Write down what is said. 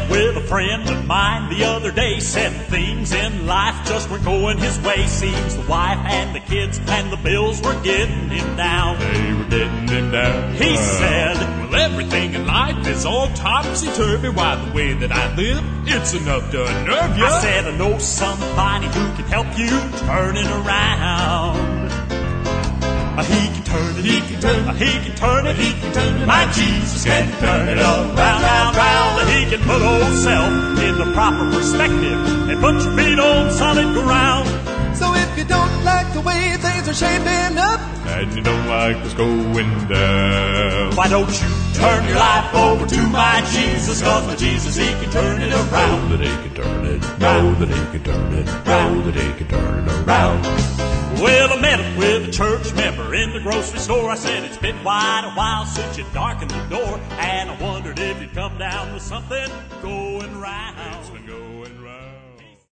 met with a friend of mine the other day. Said things in life just weren't going his way. Seems the wife and the kids and the bills were getting him down. They were getting him down. He said, well, everything in life is all topsy-turvy. Why, the way that I live, it's enough to unnerve you. I said, I know somebody who can help you turn it around. He can turn it, he can turn it, he can turn it, he can turn it. My Jesus can turn it all round, round, round. He can put old self in the proper perspective and put your feet on solid ground. So if you don't like the way things are shaping up, and you don't like what's going down, why don't you turn your life over to my Jesus? Cause my Jesus, he can turn it around. Know that he can turn it, know that he can turn it, know that he can turn it around. Well, I met up with a church member in the grocery store. I said, it's been quite a while since you darkened the door, and I wondered if you'd come down with something going round. It's been going round.